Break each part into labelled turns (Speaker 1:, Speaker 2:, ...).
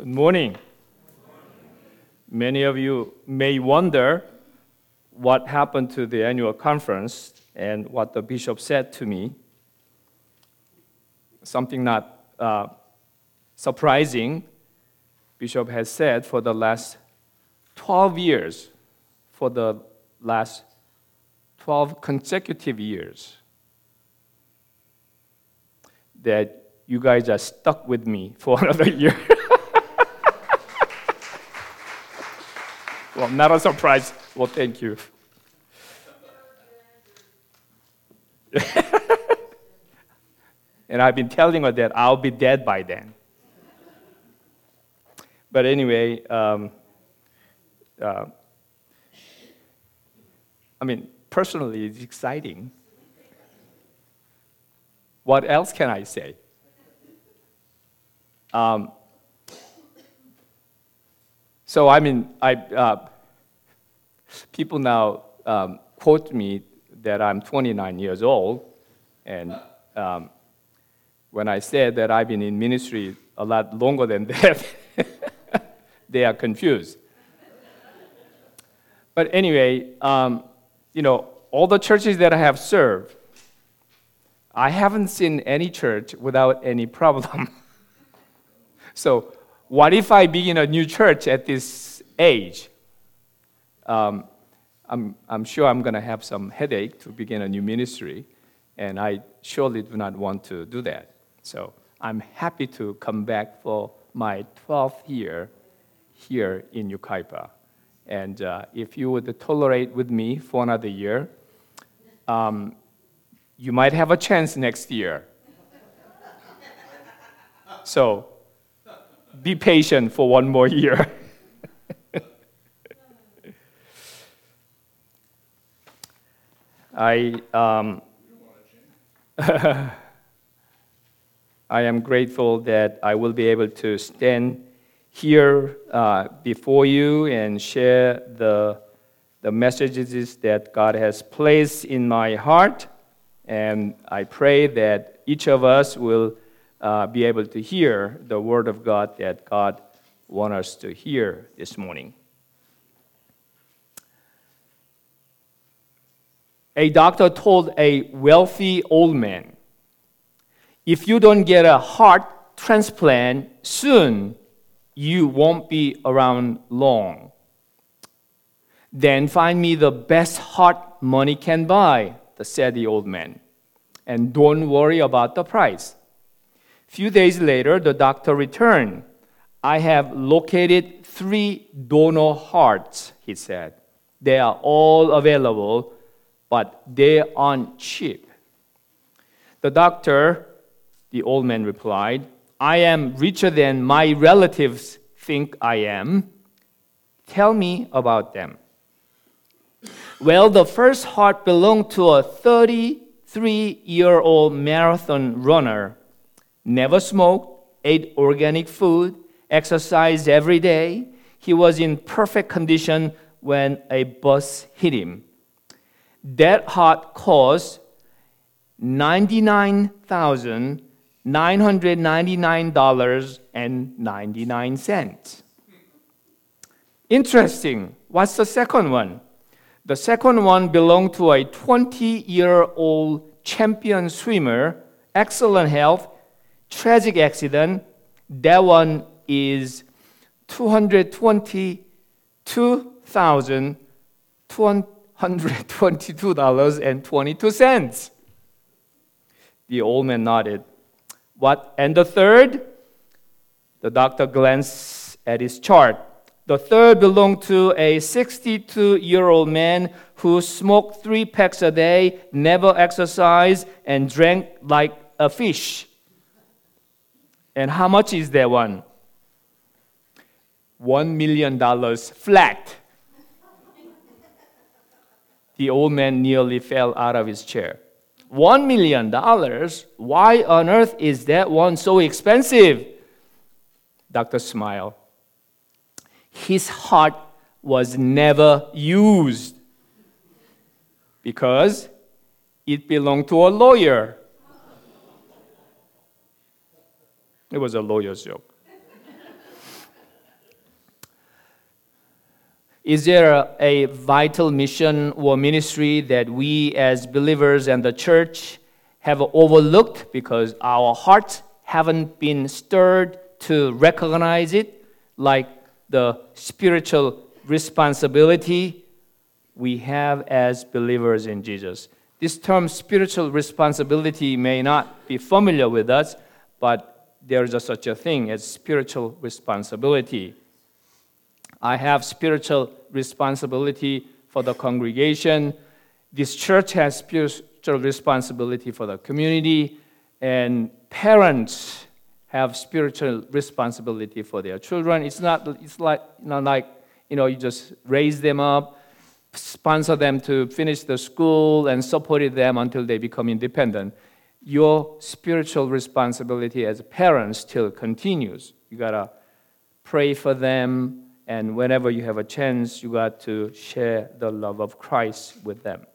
Speaker 1: Good morning. Many of you may wonder what happened to the annual conference and what the bishop said to me. Something not surprising. Bishop has said for the last 12 years, for the last 12 consecutive years, that you guys are stuck with me for another year. Well, not a surprise. Well, thank you. And I've been telling her that I'll be dead by then. But anyway, personally, it's exciting. What else can I say? People now quote me that I'm 29 years old, and when I said that I've been in ministry a lot longer than that, they are confused. But anyway, all the churches that I have served, I haven't seen any church without any problem. So what if I begin a new church at this age? I'm sure I'm going to have some headache to begin a new ministry, and I surely do not want to do that. So I'm happy to come back for my 12th year here in Yucaipa. And if you would tolerate with me for another year, you might have a chance next year. So be patient for one more year. I am grateful that I will be able to stand here before you and share the messages that God has placed in my heart. And I pray that each of us will be able to hear the word of God that God wants us to hear this morning. A doctor told a wealthy old man, if you don't get a heart transplant soon, you won't be around long. Then find me the best heart money can buy, said the old man, and don't worry about the price. Few days later, the doctor returned. I have located 3 donor hearts, he said. They are all available, but they aren't cheap. The doctor, the old man replied, I am richer than my relatives think I am. Tell me about them. Well, the first heart belonged to a 33-year-old marathon runner. Never smoked, ate organic food, exercised every day. He was in perfect condition when a bus hit him. That heart cost $99,999.99. Interesting. What's the second one? The second one belonged to a 20-year-old champion swimmer, excellent health, tragic accident. That one is $222,222.22. The old man nodded. What? And the third? The doctor glanced at his chart. The third belonged to a 62-year-old man who smoked 3 packs a day, never exercised, and drank like a fish. And how much is that one? $1 million flat. The old man nearly fell out of his chair. $1 million? Why on earth is that one so expensive? Doctor smiled. His heart was never used because it belonged to a lawyer. It was a lawyer's joke. Is there a vital mission or ministry that we as believers and the church have overlooked because our hearts haven't been stirred to recognize it, like the spiritual responsibility we have as believers in Jesus? This term spiritual responsibility may not be familiar with us, but there is such a thing as spiritual responsibility. I have spiritual responsibility for the congregation. This church has spiritual responsibility for the community, and parents have spiritual responsibility for their children. It's like you just raise them up, sponsor them to finish the school, and support them until they become independent. Your spiritual responsibility as parents still continues. You gotta pray for them. And whenever you have a chance, you got to share the love of Christ with them.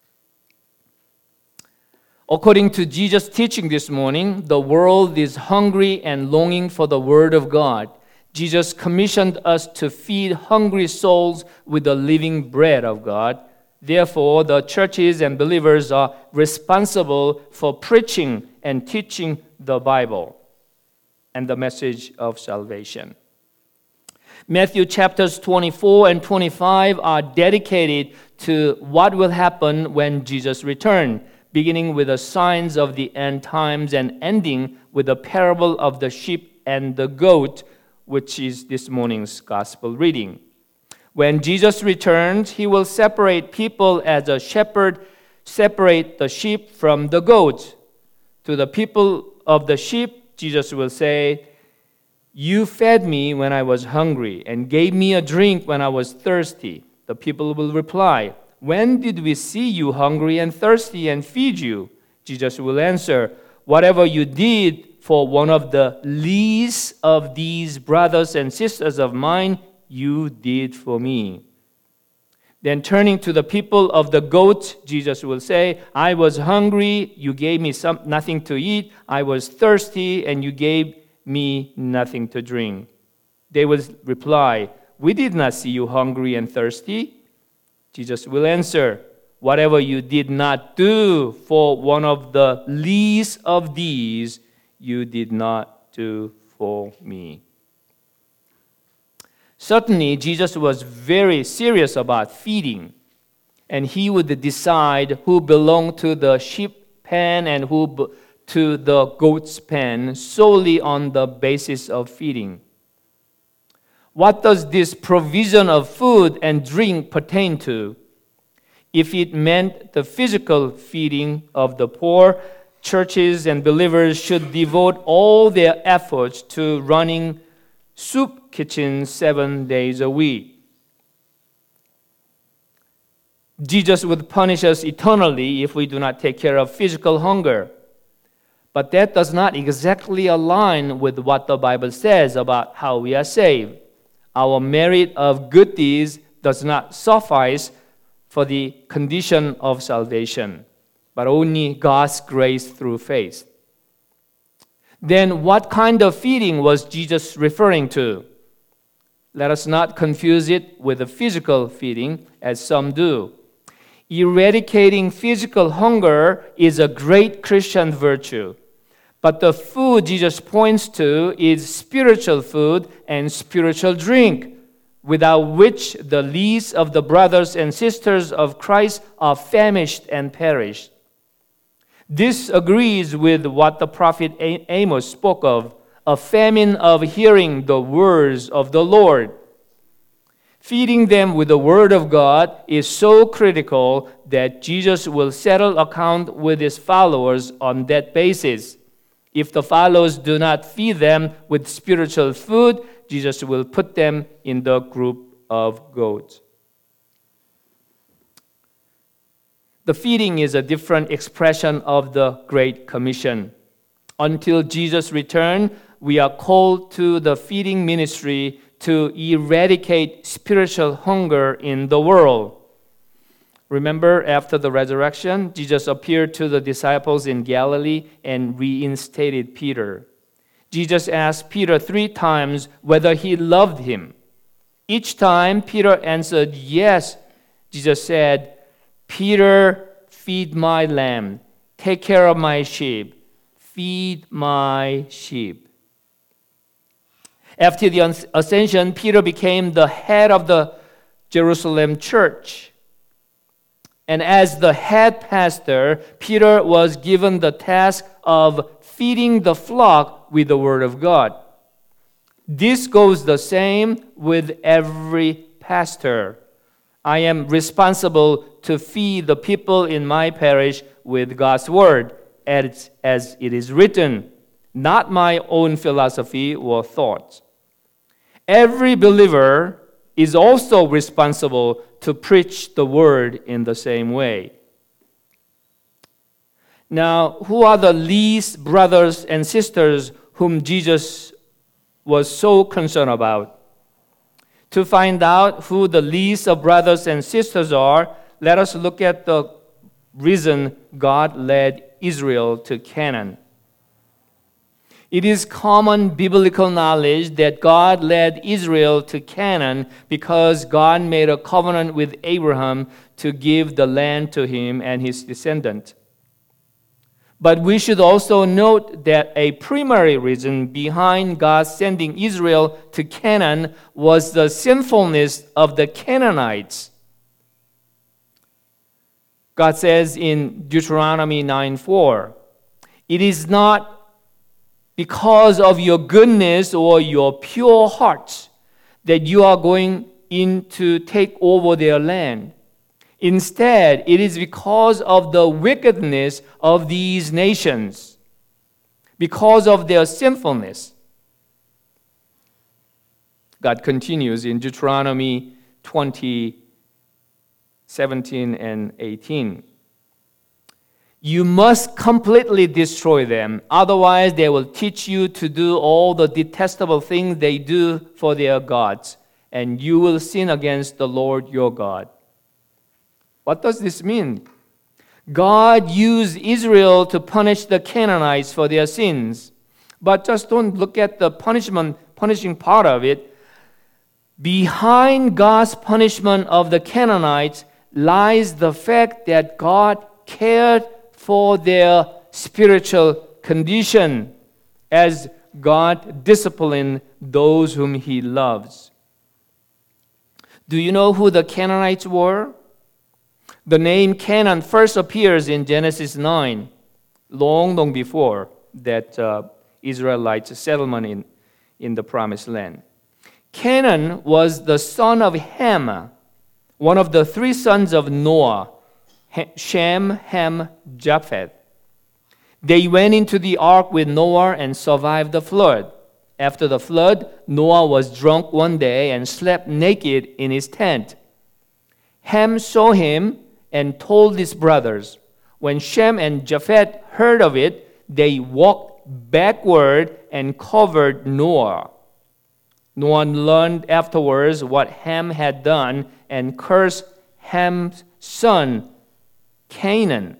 Speaker 1: According to Jesus' teaching this morning, the world is hungry and longing for the Word of God. Jesus commissioned us to feed hungry souls with the living bread of God. Therefore, the churches and believers are responsible for preaching and teaching the Bible and the message of salvation. Matthew chapters 24 and 25 are dedicated to what will happen when Jesus returns, beginning with the signs of the end times and ending with the parable of the sheep and the goat, which is this morning's gospel reading. When Jesus returns, he will separate people as a shepherd separates the sheep from the goats. To the people of the sheep, Jesus will say, "You fed me when I was hungry and gave me a drink when I was thirsty." The people will reply, "When did we see you hungry and thirsty and feed you?" Jesus will answer, "Whatever you did for one of the least of these brothers and sisters of mine, you did for me." Then turning to the people of the goat, Jesus will say, "I was hungry, you gave me nothing to eat. I was thirsty, and you gave me nothing to drink." They will reply, "We did not see you hungry and thirsty." Jesus will answer, "Whatever you did not do for one of the least of these, you did not do for me." Certainly, Jesus was very serious about feeding, and he would decide who belonged to the sheep pen and who to the goat's pen solely on the basis of feeding. What does this provision of food and drink pertain to? If it meant the physical feeding of the poor, churches and believers should devote all their efforts to running soup kitchens 7 days a week. Jesus would punish us eternally if we do not take care of physical hunger. But that does not exactly align with what the Bible says about how we are saved. Our merit of good deeds does not suffice for the condition of salvation, but only God's grace through faith. Then what kind of feeding was Jesus referring to? Let us not confuse it with the physical feeding, as some do. Eradicating physical hunger is a great Christian virtue. But the food Jesus points to is spiritual food and spiritual drink, without which the least of the brothers and sisters of Christ are famished and perished. This agrees with what the prophet Amos spoke of, a famine of hearing the words of the Lord. Feeding them with the Word of God is so critical that Jesus will settle account with his followers on that basis. If the followers do not feed them with spiritual food, Jesus will put them in the group of goats. The feeding is a different expression of the Great Commission. Until Jesus' return, we are called to the feeding ministry to eradicate spiritual hunger in the world. Remember, after the resurrection, Jesus appeared to the disciples in Galilee and reinstated Peter. Jesus asked Peter 3 times whether he loved him. Each time Peter answered yes, Jesus said, Peter, feed my lamb, take care of my sheep, feed my sheep. After the ascension, Peter became the head of the Jerusalem church. And as the head pastor, Peter was given the task of feeding the flock with the Word of God. This goes the same with every pastor. I am responsible to feed the people in my parish with God's Word, as it is written, not my own philosophy or thoughts. Every believer is also responsible to preach the Word in the same way. Now, who are the least brothers and sisters whom Jesus was so concerned about? To find out who the least of brothers and sisters are, let us look at the reason God led Israel to Canaan. It is common biblical knowledge that God led Israel to Canaan because God made a covenant with Abraham to give the land to him and his descendant. But we should also note that a primary reason behind God sending Israel to Canaan was the sinfulness of the Canaanites. God says in Deuteronomy 9:4, it is not because of your goodness or your pure hearts that you are going in to take over their land. Instead, it is because of the wickedness of these nations, because of their sinfulness. God continues in Deuteronomy 20:17 and 18. You must completely destroy them, otherwise they will teach you to do all the detestable things they do for their gods, and you will sin against the Lord your God. What does this mean? God used Israel to punish the Canaanites for their sins, but just don't look at the punishing part of it. Behind God's punishment of the Canaanites lies the fact that God cared for their spiritual condition as God disciplined those whom He loves. Do you know who the Canaanites were? The name Canaan first appears in Genesis 9, long before that Israelite settlement in the Promised Land. Canaan was the son of Ham, one of the three sons of Noah, Shem, Ham, Japheth. They went into the ark with Noah and survived the flood. After the flood, Noah was drunk one day and slept naked in his tent. Ham saw him and told his brothers. When Shem and Japheth heard of it, they walked backward and covered Noah. Noah learned afterwards what Ham had done and cursed Ham's son, Canaan.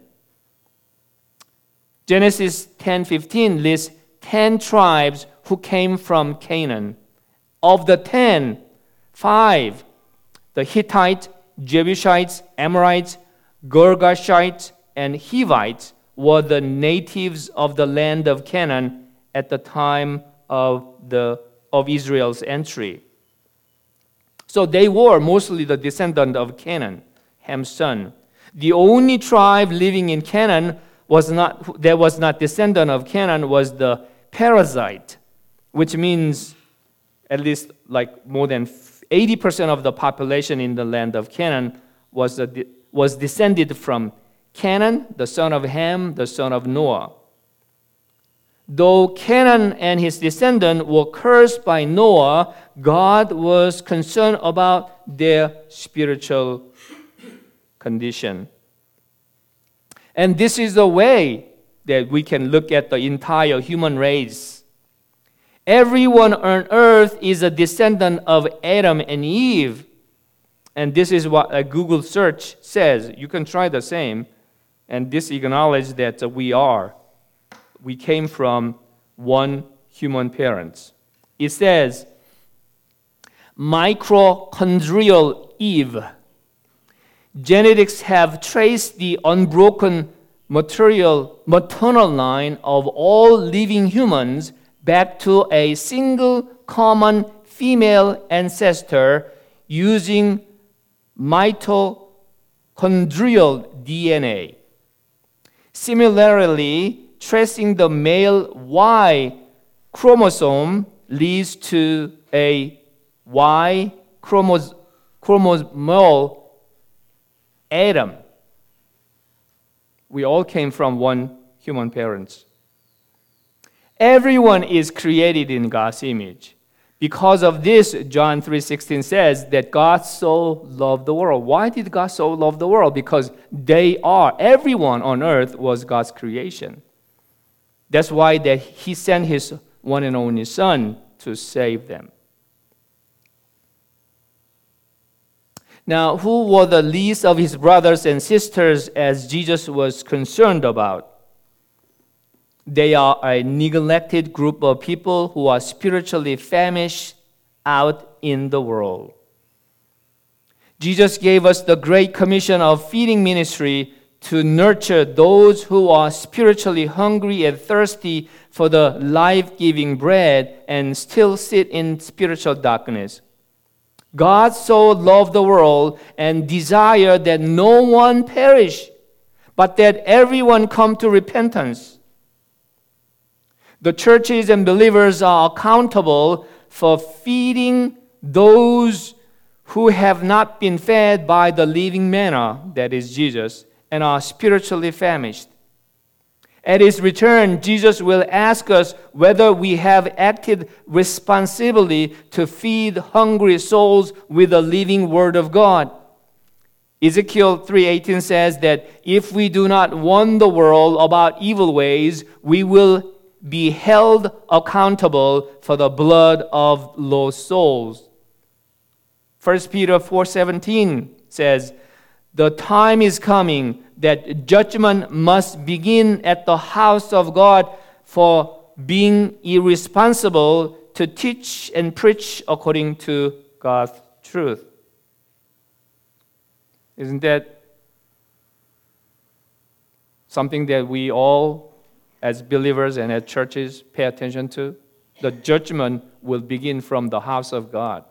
Speaker 1: Genesis 10:15 lists 10 tribes who came from Canaan. Of the 10, 5, the Hittites, Jebusites, Amorites, Girgashites, and Hivites were the natives of the land of Canaan at the time of Israel's entry. So they were mostly the descendant of Canaan, Ham's son. The only tribe living in Canaan that was not descendant of Canaan was the Perizzite, which means at least like more than 80% of the population in the land of Canaan was descended from Canaan, the son of Ham, the son of Noah. Though Canaan and his descendants were cursed by Noah, God was concerned about their spiritual condition. And this is the way that we can look at the entire human race. Everyone on earth is a descendant of Adam and Eve. And this is what a Google search says. You can try the same. And this acknowledges that we came from one human parent. It says, mitochondrial Eve. Genetics have traced the unbroken maternal line of all living humans back to a single common female ancestor using mitochondrial DNA. Similarly, tracing the male Y chromosome leads to a Y chromosomal Adam. We all came from one human parents. Everyone is created in God's image. Because of this, John 3:16 says that God so loved the world. Why did God so love the world? Because everyone on earth was God's creation. That's why that He sent His one and only Son to save them. Now, who were the least of His brothers and sisters as Jesus was concerned about? They are a neglected group of people who are spiritually famished out in the world. Jesus gave us the great commission of feeding ministry to nurture those who are spiritually hungry and thirsty for the life-giving bread and still sit in spiritual darkness. God so loved the world and desired that no one perish, but that everyone come to repentance. The churches and believers are accountable for feeding those who have not been fed by the living manna, that is Jesus, and are spiritually famished. At His return, Jesus will ask us whether we have acted responsibly to feed hungry souls with the living Word of God. Ezekiel 3:18 says that if we do not warn the world about evil ways, we will be held accountable for the blood of lost souls. 1 Peter 4:17 says, "The time is coming that judgment must begin at the house of God for being irresponsible to teach and preach according to God's truth." Isn't that something that we all, as believers and as churches, pay attention to? The judgment will begin from the house of God.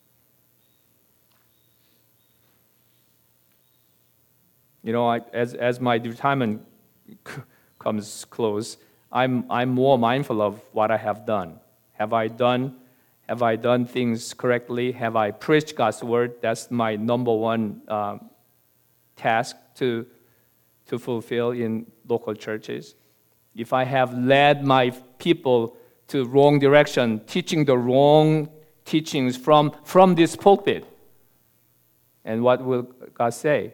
Speaker 1: You know, as my retirement comes close, I'm more mindful of what I have done. Have I done things correctly? Have I preached God's word? That's my number one task to fulfill in local churches. If I have led my people to wrong direction, teaching the wrong teachings from this pulpit, and what will God say?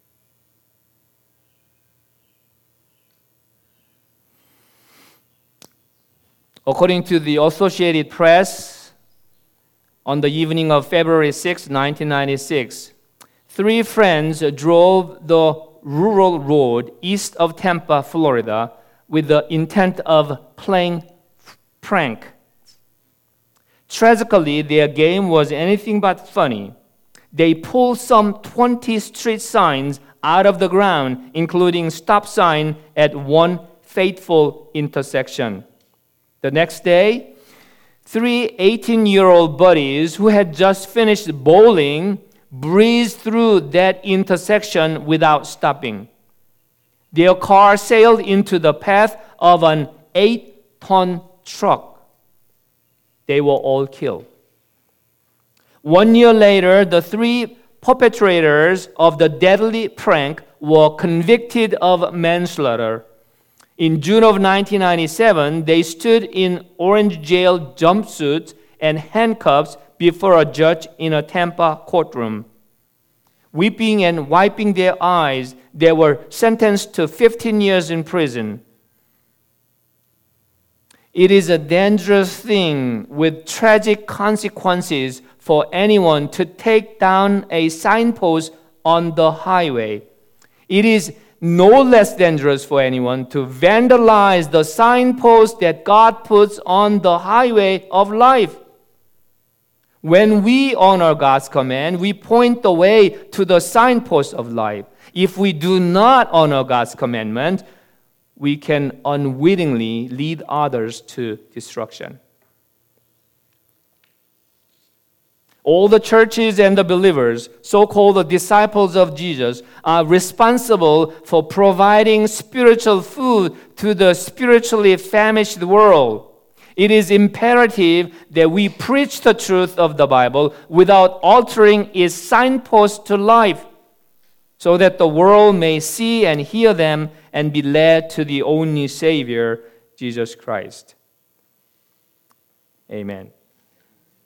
Speaker 1: According to the Associated Press, on the evening of February 6, 1996, 3 friends drove the rural road east of Tampa, Florida, with the intent of playing prank. Tragically, their game was anything but funny. They pulled some 20 street signs out of the ground, including stop sign at one fateful intersection. The next day, 3 18-year-old buddies who had just finished bowling breezed through that intersection without stopping. Their car sailed into the path of an 8-ton truck. They were all killed. 1 year later, the 3 perpetrators of the deadly prank were convicted of manslaughter. In June of 1997, they stood in orange jail jumpsuits and handcuffs before a judge in a Tampa courtroom. Weeping and wiping their eyes, they were sentenced to 15 years in prison. It is a dangerous thing with tragic consequences for anyone to take down a signpost on the highway. It is no less dangerous for anyone to vandalize the signpost that God puts on the highway of life. When we honor God's command, we point the way to the signpost of life. If we do not honor God's commandment, we can unwittingly lead others to destruction. All the churches and the believers, so-called the disciples of Jesus, are responsible for providing spiritual food to the spiritually famished world. It is imperative that we preach the truth of the Bible without altering its signpost to life, so that the world may see and hear them and be led to the only Savior, Jesus Christ. Amen.